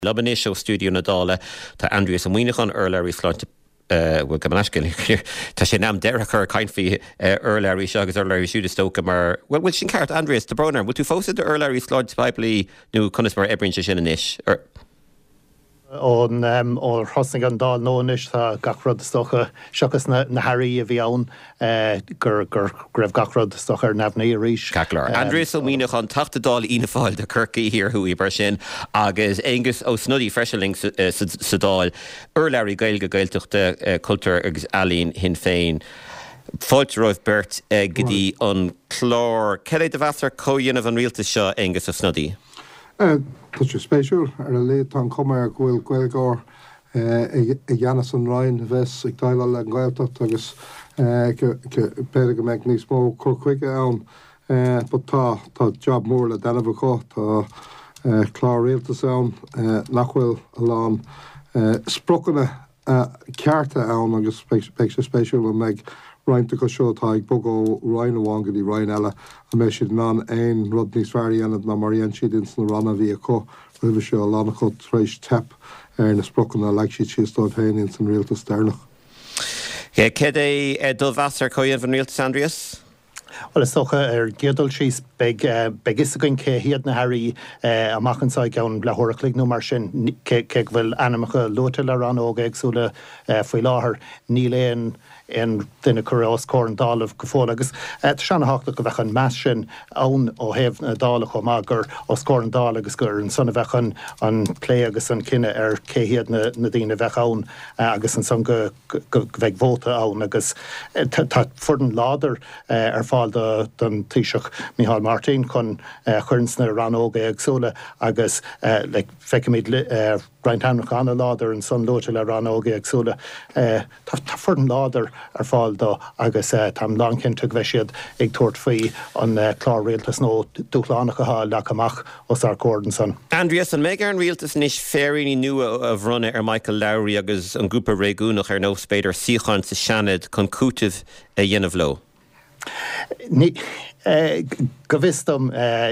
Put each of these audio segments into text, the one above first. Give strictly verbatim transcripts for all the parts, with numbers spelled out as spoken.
Lebanis ó stúdio na dála tá Andreas an muoinechan Earl Sláinte bhfuil go ascail tá sé nám deirechar caiinfí Earl se agus Earl siúd tóca mar well bhfuil sin ceart Andreas de Broner, bhfuil tú fósa de Earl Sláinte Pipley nó conas mar ebrin se sin inis ón ó thosnig an dá nóis tá gachrod stocha seachas na Harry a bhí ann gur gur raibh gachrod stocha ar nefnaí a ríis. Caclar. Andreas ó muoinechan tacht dáil ina fáil de Kirky hir thuí bar sin agus Angus ó snudí freiseling sa dáil Earl gailge gailteachta cultúr agus alín hin féin. Fáilte roimh bert gotí an chlár. Cad é de bheasar códhéanamh an rialtas seo Angus ó snudí? Tá sé spéisiúil ar a léad tá cumar ghfuil gcuilgár i dhéanas an ráin bheits ag daile le an Gaeltacht agus péidir go méid níos mó chur chuige ann, ba tá tá job mór le déanamh có tá chlár rialtas ann nach bhfuil a lán sprochanna cearta ann agus beidh sé spéisiúil a méid Rhaint go seo tá ag bogó Rhain amháin go dtí Rhain eile a mé siad ná aon rud níos fearr dhéanamh ná mar dhéann siad ins na ranna bhí acu roimh seo lána chu trééis tep ar na sprochanna le siad siostáid féin in san rialtas déarnach. Cad é dul bheasar códhéanamh an rialtas Andreas? Well is socha ar gédal síos beg is a gin céhiad na Harry amachchansáid gan le thoraclaigh nó mar sin ce bhfuil anamacha lóta le ran óga agsúla faoi láthair ní léon in duine chu os cór an dálamh go fóla agus seanna háachta go bheitchan meas sin ann ó héamh na dála chum gur os cór an dála agus gur an sonna bheitchan an lé agus an cinenne ar céhiad na dtíine bheith ann agus an son go bheith bhóta ann agus tá furdan láidir ar fáil don tíiseach Micheál Martin chun chuirns na ran óga agsúla agus le feicimid Brian Hannock anna láidir an son lóte le ran óga agsúla tá furdan láidir ar fáil dó agus tam lácinnte bheith siad ag tuairt faoi an chlár rialtas nó dúchlánacha le amach os ar códan san. Andreas an méid ar an rialtas níos féiríní nua a bhrunne ar Michael Lowry agus an grúpa réúnach ar nó spéidir síchan sa seanad chun cútah a dhéanamh lo. Ní go bhistam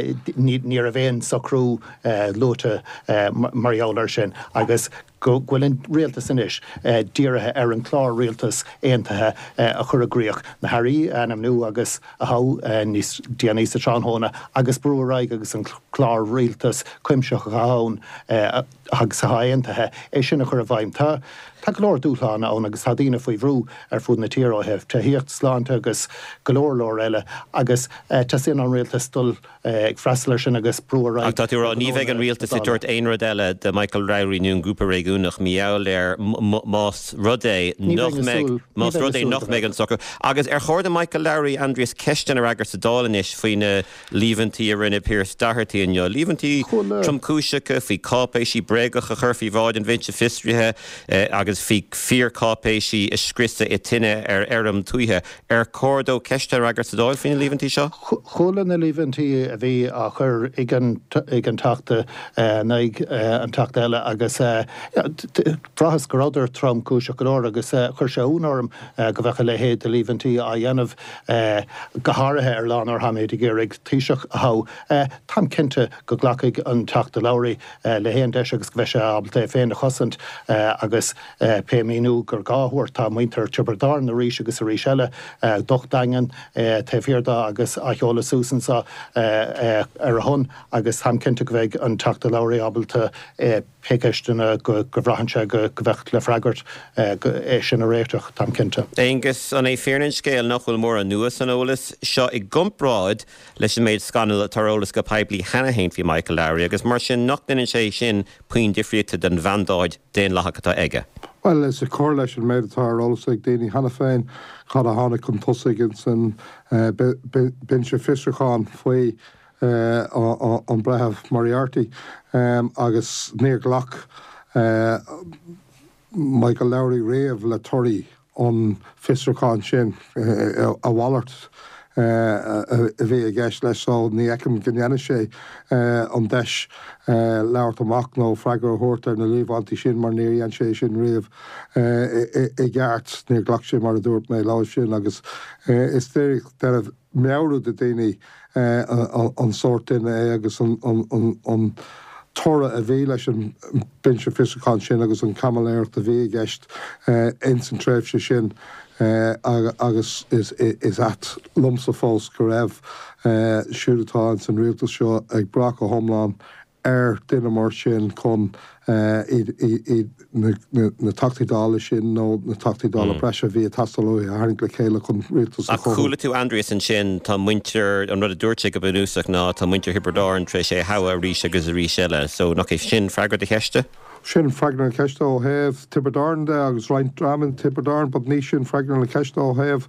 ní a bhéon sacrú lóta marálar sin agus go bhfuiln rialtas inis díirithe ar an chlár rialtas aontaithe a chur agriíoch na Harry anam nu agus a há níos déanaí sa tránhóna agus brúraig agus an chlár rialtas cuimseach a hán agus sa aontaithe é sin a chur a bhaim tá Tá glór dúlána ón agus hadína faoi bhrú ar fud na tírátheh tá híocht sláinte agus golóir lór eile agus tá sin an rialtas dul ag freisler sin agus brúraig. Ach tá tú rá ní bheith an rialtas i dúirt aon rud eile de Michael Lowry nún grúpa réúnach míall ar más rudé más rudé nach méid an soccer. Agus ar chóir de Michael Lowry Andreas ceistan ar agur sa dálanis faoine líomhantí a rinne Pierce Daherty an jo. Líomhantí tromcúiseacha faoi cápéisí bregacha chur faoi bháid an bhainte fistrithe agus fi fear cápéisí is scrista i tinine ar airm tuithe ar cordó ceiste agur sa dáil fin líomhantí seo? Chola na líomhantí a bhí a chur ag an tata naig an tata eile agus brachas go ráidir tromcúiseach go leor agus chur sé únarm go bhecha le héad a líomhantí a dhéanamh go háirithe ar lán ar haméid i ggéir ag tíiseach a há. Tam cinnte go ghlacaigh an tata Lowry le héan deis agus go bheith sé abalta féin a chosant agus pe míú gur gáhúir tá muintear tibredar na ríis agus a rí seile dochdaingan taobhhirirda agus a cheola súsan sa ar a hon agus hamcinnte go bheith an tata Lowry abalta peicisteanna go bhrahanse go bheith le freigart é sin a réiteach tam cinnte. Angus an é fearnan scéal nach bhfuil mór an nuas an ólas seo i gcumpráid leis an méid scanal a tarólas go peblií hena hain fi Michael Lowry agus mar sin nach den sé sin puin difriúta den bhandáid déon lethachata aige. Well, it's a correlation made at our roles like Danny Hannafane, Cara Hana Kuntusigans, and Bincha Fisherchan, Fui, on Brehav Moriarty, um, Agus Near Glock, Michael Lowry Ray of Latori on Fisherchan Shin, a Wallert. a bhí a gceist leis ó ní eicem gannne sé an deis leabhart amach nó freigar thuirtar na líomhhaintí sin mar níor an sé sin riamh i gceart níor ghlach sé mar a dúirt mé lá sin agus is tíir de meabhrú de daoine an sort duine é agus an tora a bhí leis an bin se fisicán sin agus an camaléir a bhí gist insan tréimh se sin Uh, agus is, is, is at lumsa fós go raibh uh, siúdatá san rialtas seo ag brach a thomláin ar duine mar sin chun uh, na tachtaídála sin nó na tachtaídála mm. breise bhí a tastalú a haing le chéile chun rialtas a chula tú Andreas an sin tá muintear an rud a dúirte go bunúsach ná tá muintear hibredáin tre sé hawa ríise agus a rí seile, so nach é sin freagad a cheiste? Sin fragnar ceiste ó heh Tipperdarn de agus Ryan Draman Tipperdarn, but ní sin fragnar le ceiste ó heh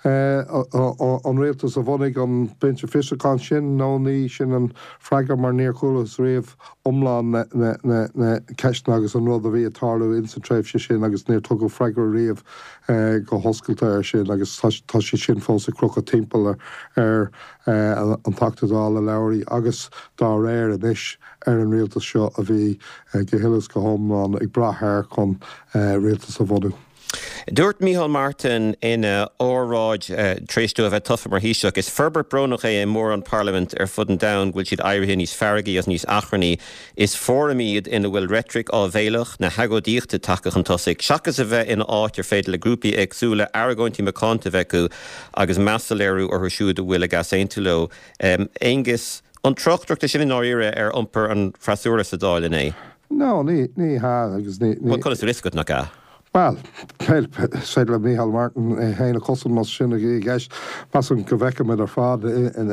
an réaltas a bhanig an binte fisicán sin nó ní sin an freagar mar níor chulas riamh omláin na ceistena agus an rud a bhí atáú in sa tréimh se sin agus níor tugadh freagar riamh go hoscailta ar sin agus tá sé sin fós a crucha timppla ar an tachtadála leirí agus dá réir an isis ar an rialtas seo a bhí go hilas go homláin ag brathir chun rialtas a bhadú. Dúirt Micheál Martin ina óráid uh, tréistú a bheith tufa mar híiseach is ferbert brónach é mór an Parliament ar fud an down bhfuil siad airithe níos fergaí as níos achraní is fóramíad ina bhfuil retric á bhéalach na hagodíochta takeach an tosaigh seachas a bheith ina áit ar féidir le grúpi agsúla aragóintí macánta bheicú agus measaléirú ar thuisiúd a bhfuil a gas éintúló. Um, Éingus an trochtruachta sin in áire ar iompar an frasúra sa dáil in é? No, ní ní há agus ní... Bhil chunas riscut nach ga? Well, said le Micheál Martin héna cosm mas sin a gceist pas an go bheice ar fád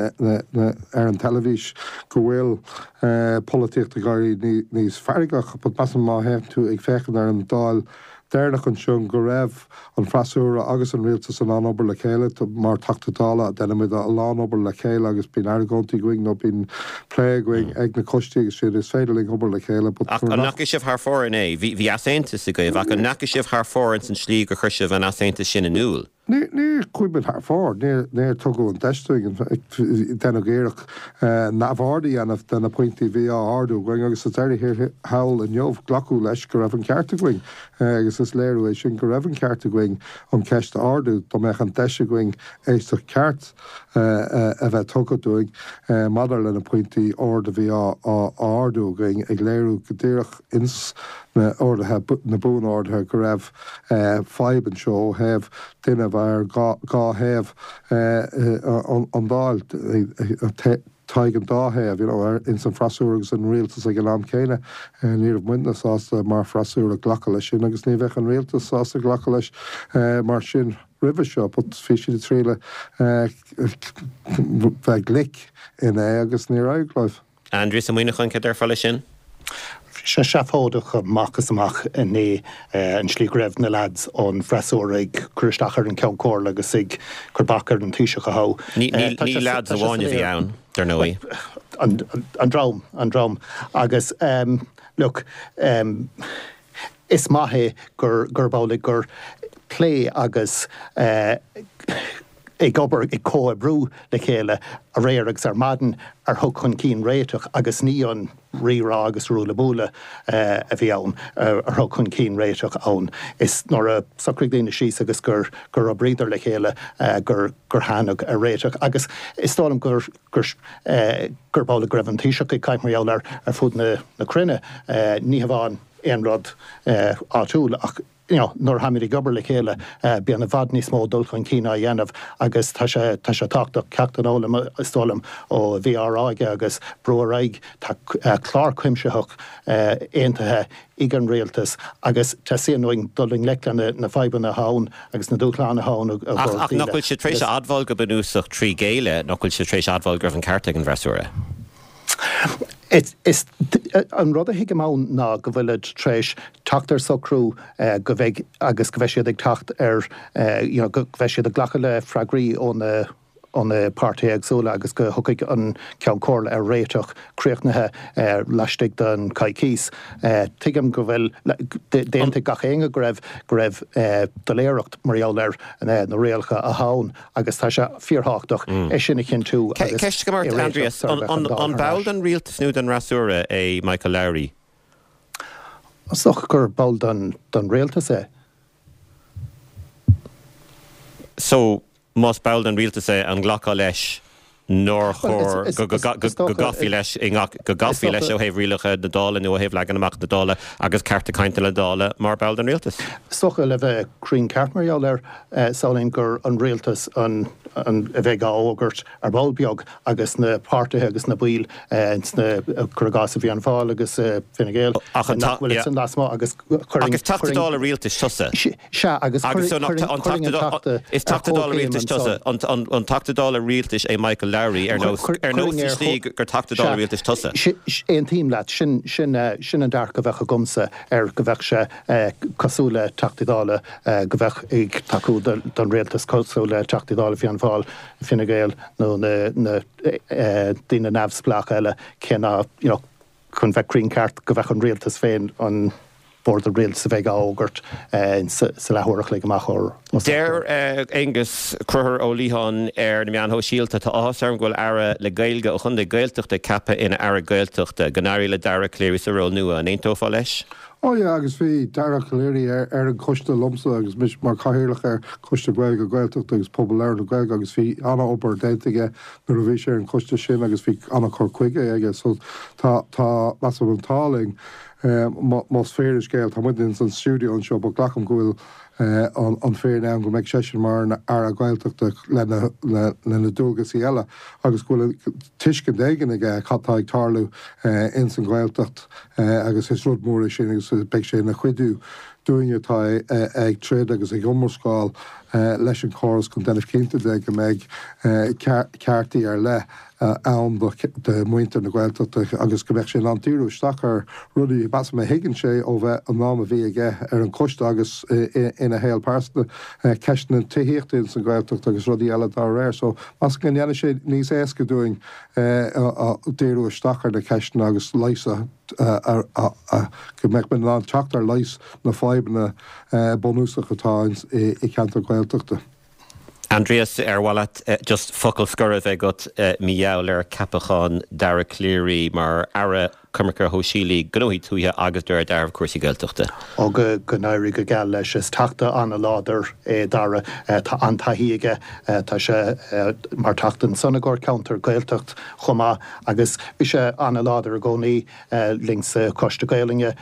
ar an televís go bhfuil políocht a gairí níos ferigach, but pas an má héim tú ag fechan ar an dáil déirnach an siún go raibh an frasúra agus an rialtas an lánobair le chéile mar tachtadála denimiid a lánobair le chéile agus bín aragóntí going nó bín plé going ag na costí agus siad is féidirling obair le chéile. Ach an naci sibh thar fór in é, bhí asaontas a gaibh ach an naci sibh thar fór an san slí go chuisibh an asaontas sin in úl. Ní cuiban thar fór, níor tugadh an teisteing denna géireach nabhardaí anamh den na pointí bhí á ardú going agus a téir hir hail an jobh glacu leis go raibh an cearta going agus is léirú é sin go raibh an cearta going an ceist ardú do meach an teiste going éisteach ceart a bheith tugadúing madar le na pointí orda bhí á ardú going ag léirú go dtíireach ins na ordathe na bún ordathe go raibh faiban seo hebh duine bhar gá hebh an dáil taig an dáhéamh, you know, in san frasúragus an rialtas ag an am céine níor muine sásta mar frasúra ghlacha leis sin agus ní bheith an rialtas sásta ghlacha leis mar sin ribh seo, but fi siad tríle bheith glic in é agus ní raigláibh. Andreas an muoine chun céad ar fáile sin? Se seafódach machchas amach in é an slí raibh na lads ón freasúr ag cruistachar an ceann cór agus ag churbachar an tíiseach a há. Ní lads a bháinne bhí ann, dar nóí. An drám, an drám. Agus, um, look, um, is maithe gur bála gur plé agus uh, ag gobar ag có a brú le chéile a réir agus ar madan ar thug chun cín réiteach agus ní an rírá agus rúla búla uh, a bhí ann uh, ar thug chun cín réiteach ann. Is nóair a sacraigh daoine síos agus gur gur a brídar le chéile uh, gur gur hánach a réiteach agus is tálam gur gur uh, gur bála greibh an tíiseach ag caiith mar ar ar fud na, na crinne uh, ní hamháin éon rud uh, átúil ach you know, nor hamid i gobar le chéile uh, bí an a bhad níos mó dul chun cína a dhéanamh agus tá sé tá sé táchtach ceachtain ólam istólam ó bhí áráige agus broraig tá uh, chlár cuimseach uh, aontathe ag an réaltas agus tá síonúing duling lelan na feiban na hán agus na dúchláán na hán ach nachfuil sé trééis adbháil go bunúsach trí géile nachfuil sé trééis adbháil gribh an cearta an bhreasúra. It is an rud a hiige mán ná go bhfuil tréis tatar socrú uh, go bheith agus go bheith siad ag tacht ar uh, you know, go bheith siad a ghlacha le freagraí ón uh, an pártaí agsúla agus go thucaigh an ceann cóir ar réiteach críochnathe uh, leistigh den caicís. Uh, Tuigim go bhfuil déanta gach éanga go raibh go raibh uh, doléireacht maráil ar na réalcha a hán agus tá sé fíorthachtach é sinna cinn tú. Ceist go mar Andreas an bail an rialtas nó den rasúra é Michael Lowry? Soch gur bail den réaltas é. So Más bail an rialtas é an ghlacha leis nóir chóir go gafií leis go gafií leis ó heh rilacha de dála nó heh le an amach de dála agus carta caiinte le dála mar bell an réaltas. Socha le bheith crin cartmaríall ar sálainn gur an réaltas an an a bheith águrt ar ballbeag agus na páirtithe agus na buil na chugas a bhí an fáil agus Fine Gael nachhfuil san lasmá agus agus tatála réaltas tusa. Se agus is tatála réaltas tusa an tatála réaltas é Michael Lowry ar nó ar nó slí gur tatála réaltas tusa. Éon tíim leat sin sin sin an dar go bheith a gomsa ar go bheith se cosúla tatála go bheith ag taú don réaltas cosúla tatála bhí an fáil Fine Gael nó na duine nefsplach eile cinna chun bheith crin ceart go bheith an réaltas féin an bord a réal sa bheith águrt sa lethúireach le amach or. Déir agus cruthir ó líthán ar na meán hóisialta tá áthasarm ghfuil ara le gailge ó chun de gailteachta cappa ina ara gailteachta gnáirí le dara cléirí sa ró nua an éon tófá leis? Ó ja agus bhí dara choléirí ar an costa lomsa agus mis mar caiirlach ar costa gailge gailteachta agus popular na gailge agus bhí anna opair déintige na ra bhí sé an costa sin agus bhí anna chur chuige aige so tá tá mas an táling más féidir scéil tá muid in san stúdio an seo ba ghlacham gohfuil an féir an go meid sé mar ar a gailteachta lena dúlgas í eile agus gohfuil tuiscin déigen ige chattá ag tarlú in san gailteacht agus is rud mór sin agus be sé na chuidú dúinetá ag tréad agus ag ommarscáil leis an choras chun denmh cinnta de go méid ceartaí ar le ann de muinte na gailteachta agus go bheith sé an tíú stachar rudí bas me higann sé ó bheith an náma bhí aige ar an costa agus ina héal pásta ceisna tuíochttaí san gailteachta agus rudí eile dá réir, so mas gan dhéana sé níos éasca dúing déirú stachar de ceisna agus leisa go meid ben an teachtar leis na fáibanna bonúsach atá i cheantar gailteachta. Andreas ar wallet uh, just focal scurra bheith got uh, miaall ar capachán dara cléirí mar ara cumrachar hóisií gnóí túthe agus dúir darmh cuasaí gailteachta. Ó go gnáirí go geall leis is tata anna láidir é dara tá antaíige tá sé mar tatan sonnagóir counter gailteacht chumá agus bhí sé anna láidir a gcónaí links costa gailinge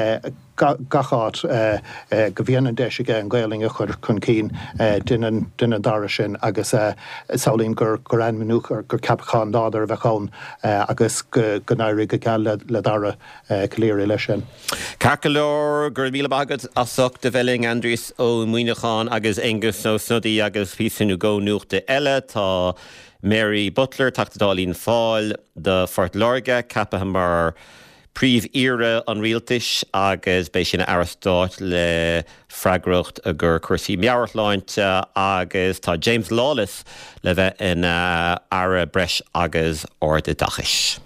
gachat go bhíanaan deisige an gailinge chur chun cín duine dara sin agus saolín gur gur an minúch ar gur capachán láidir bheitán agus go gnáirí go geall le dara cléirí lei sin. Carcalór gur bhíle bagad asach de bheling Andreas ó Muoineachán agus Angus nó Snodí agus písanú go nuachta eile tá Mary Butler tachtadálín fáil de Fort Lorga cappa mar príomh ire an rialtais agus béis sin arastáit le freigracht a gur cuasaí meabhartláinte agus tá James Lawless le bheith in uh, ara breis agus orda dachais.